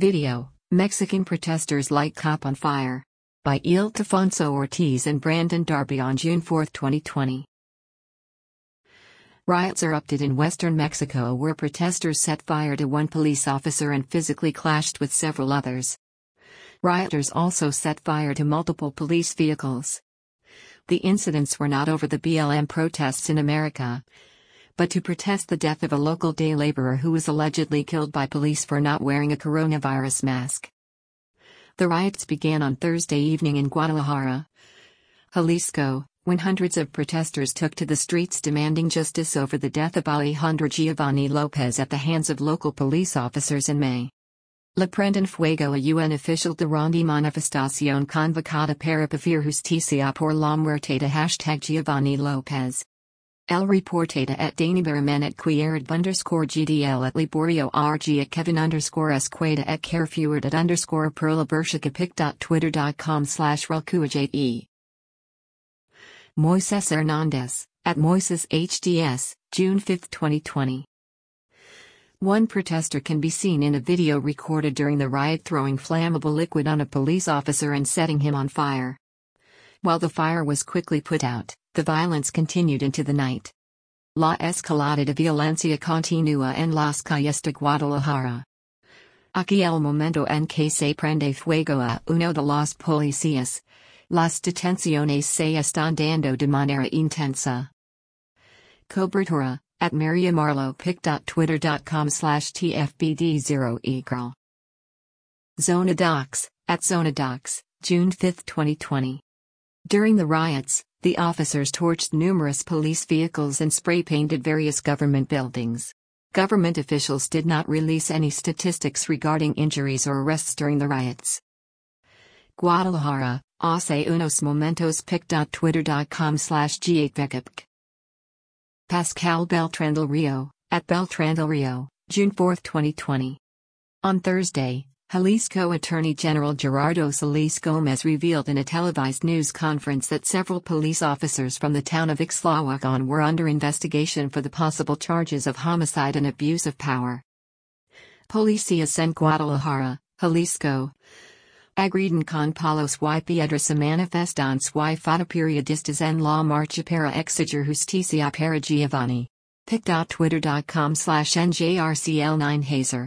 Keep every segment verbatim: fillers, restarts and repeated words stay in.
Video: Mexican protesters light cop on fire. By Ildefonso Ortiz and Brandon Darby on June fourth, twenty twenty. Riots erupted in western Mexico where protesters set fire to one police officer and physically clashed with several others. Rioters also set fire to multiple police vehicles. The incidents were not over the B L M protests in America, but to protest the death of a local day laborer who was allegedly killed by police for not wearing a coronavirus mask. The riots began on Thursday evening in Guadalajara, Jalisco, when hundreds of protesters took to the streets demanding justice over the death of Alejandro Giovanni Lopez at the hands of local police officers in May. La prenden fuego a U N official durante manifestación convocada para pedir justicia por la muerte de hashtag Giovanni Lopez. El reportado at Danibaraman at Quierad underscore G D L at Liborio R G at Kevin underscore Esqueda at Carefuerd at underscore Perla Bershakapic dot twitter dot com slash Relcuajate. Moises Hernandez, at Moises H D S, June fifth, twenty twenty. One protester can be seen in a video recorded during the riot throwing flammable liquid on a police officer and setting him on fire. While the fire was quickly put out, the violence continued into the night. La escalada de violencia continúa en las calles de Guadalajara. Aquí el momento en que se prende fuego a uno de los policías. Las detenciones se están dando de manera intensa. Cobertura, at mariamarlopic dot twitter dot com slash T F B D zero equal. Zona Docs, at Zona Docs, June fifth, twenty twenty. During the riots, the officers torched numerous police vehicles and spray-painted various government buildings. Government officials did not release any statistics regarding injuries or arrests during the riots. Guadalajara, hace unos momentos pic dot twitter dot com slash G eight Vecapc. Pascal Beltran del Rio, at Beltran del Rio, June fourth, twenty twenty. On Thursday, Jalisco Attorney General Gerardo Solis Gomez revealed in a televised news conference that several police officers from the town of Ixtlahuacan were under investigation for the possible charges of homicide and abuse of power. Policías en Guadalajara, Jalisco. Agredan con palos y piedras a manifestantes y fotoperiodistas en la marcha para exigir justicia para Giovanni. pic dot twitter dot com slash N J R C L nine Hazer.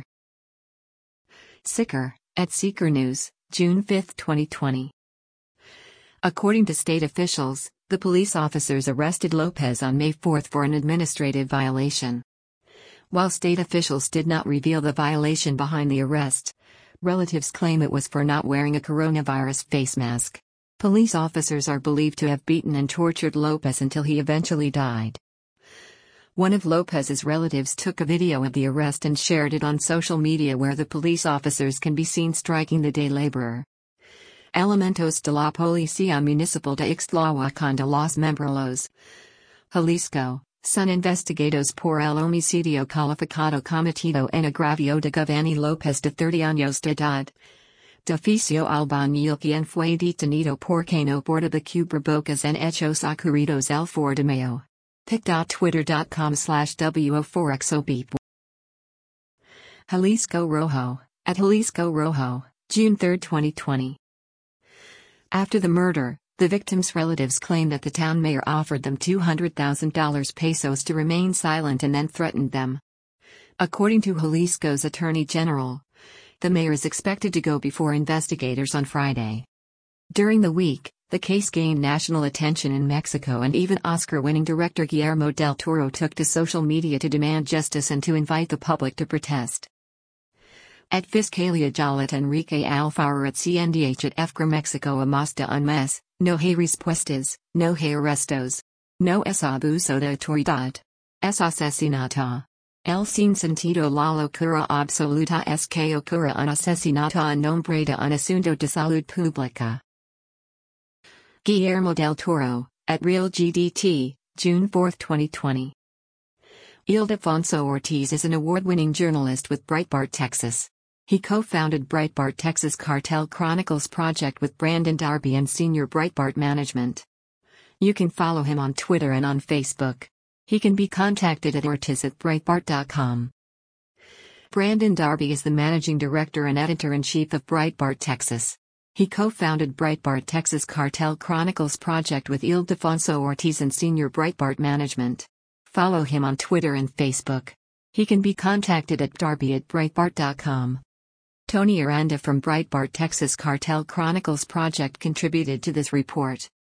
Seeker, at Seeker News, June fifth, twenty twenty. According to state officials, the police officers arrested Lopez on May fourth for an administrative violation. While state officials did not reveal the violation behind the arrest, relatives claim it was for not wearing a coronavirus face mask. Police officers are believed to have beaten and tortured Lopez until he eventually died. One of Lopez's relatives took a video of the arrest and shared it on social media where the police officers can be seen striking the day laborer. Elementos de la Policía Municipal de Ixtlahuacan de los Membrelos, Jalisco, son investigados por el homicidio calificado cometido en agravio de Giovanni Lopez de thirty años de edad. De oficio albañil quien fue detenido porque no borda de cubrebocas en hechos ocurridos el four de mayo. pic dot twitter dot com slash W O four X O B. Jalisco Rojo, at Jalisco Rojo, June third, twenty twenty. After the murder, the victims' relatives claim that the town mayor offered them two hundred thousand pesos to remain silent and then threatened them. According to Jalisco's attorney general, the mayor is expected to go before investigators on Friday. During the week, the case gained national attention in Mexico and even Oscar-winning director Guillermo del Toro took to social media to demand justice and to invite the public to protest. At Fiscalía Jalat Enrique Alfaro at C N D H at Efcra Mexico a más de un mes, no hay respuestas, no hay arrestos. No es abuso de autoridad. Es asesinato. El sin sentido la locura absoluta es que ocurra un asesinato en nombre de un asunto de salud pública. Guillermo del Toro, at Real G D T, June fourth, twenty twenty. Ildefonso Ortiz is an award-winning journalist with Breitbart Texas. He co-founded Breitbart Texas Cartel Chronicles project with Brandon Darby and senior Breitbart management. You can follow him on Twitter and on Facebook. He can be contacted at ortiz at breitbart dot com. Brandon Darby is the managing director and editor-in-chief of Breitbart Texas. He co-founded Breitbart Texas Cartel Chronicles project with Ildefonso Ortiz and senior Breitbart management. Follow him on Twitter and Facebook. He can be contacted at darby at breitbart dot com. Tony Aranda from Breitbart Texas Cartel Chronicles project contributed to this report.